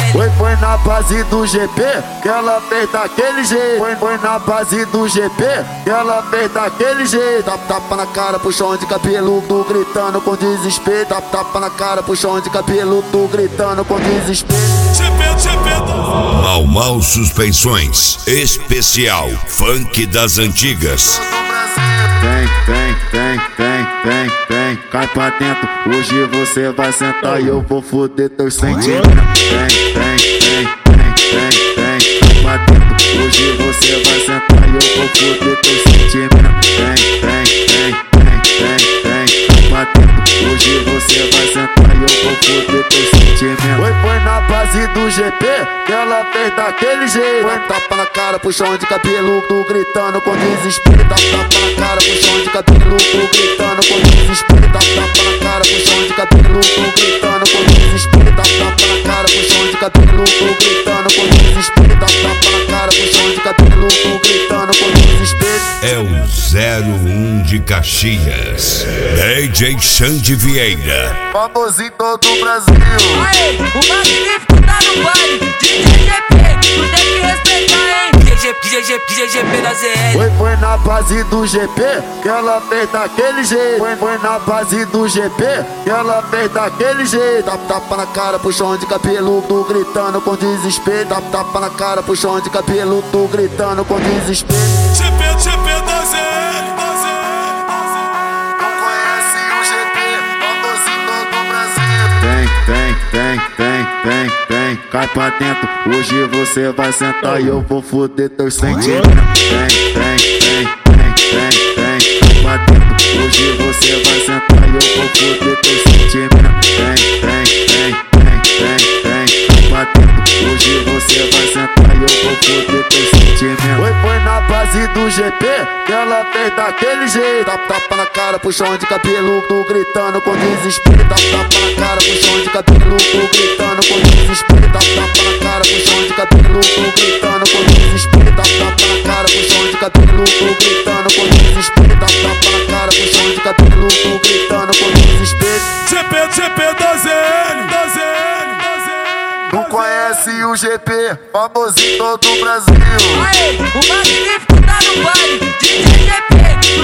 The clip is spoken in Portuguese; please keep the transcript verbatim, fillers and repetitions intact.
Foi, foi na base do G P que ela fez daquele jeito. Foi, foi na base do G P que ela fez daquele jeito. Tapa, tapa na cara, puxão de cabelo, tu gritando com desespero. Tapa, tapa na cara, puxão de cabelo, tu gritando com desespero. Mau Mau Suspensões, especial funk das antigas. Tem, tem, tem, tem, tem, tem, cai pra dentro. Hoje você vai sentar e eu vou foder teus sentimentos. Tem, tem, tem, tem, tem, tem, cai pra dentro. Hoje você vai sentar e eu vou foder teus sentimentos. Tem, tem, tem, tem, tem, tem, cai pra dentro. Hoje você vai sentar e eu vou foder teus sentimentos. Foi, foi na base do G P que ela fez daquele jeito. Foi tapa na cara, puxão de cabelo, tu gritando com desespero. Tapa, tapa na cara, puxão de cabelo, tu gritando com desespero. Tapa, tapa na cara, puxão de cabelo, tu gritando com desespero. Tapa, tapa na cara, puxão de cabelo, tu gritando com desespero. Tapa, tapa na cara, puxão de cabelo, tu gritando com desespero. É o zero um de Caxias, D J Xande Vieira, famoso em todo o Brasil. Aê, o magnífico tá no baile, D J G P, tu tem que respeitar, hein? D J G P da Z L. Foi, foi na base do G P que ela fez daquele jeito. Foi, foi na base do G P que ela fez daquele jeito. Tapa, tapa na cara, puxão de cabelo, tu gritando com desespero. Tapa, tapa na cara, puxão de cabelo, tu gritando com desespero. G P, G P da Z L. Não conhece o G P, famoso em todo o Brasil. Tem, tem, tem, tem, tem, tem, cai pra dentro. Hoje você vai sentar e eu vou foder teus sentimentos. Tem, tem, tem, tem, tem, tem, cai pra dentro. Hoje você vai sentar e eu vou foder teus sentimentos. Tem, tem, tem, tem, tem, tem, cai pra dentro. Hoje você vai sentar e eu vou foder teus sentimentos. Foi, foi na base do G P que ela fez daquele jeito. Tapa, tapa na cara, puxão de cabelo, tu gritando com desespero. Tapa, tapa na cara, puxão de cabelo, tu gritando com desespero. Tapa, tapa na cara, puxão de cabelo, tu gritando com desespero. Tapa, tapa na cara, puxão de cabelo, tu gritando com desespero. Tapa, tapa na cara, puxão de cabelo, tu gritando com desespero. G P, G P da Z L, da Z L, da Z L. Não conhece o G P, famoso em todo o Brasil. Aê, o magnífico tá no baile, D J G P,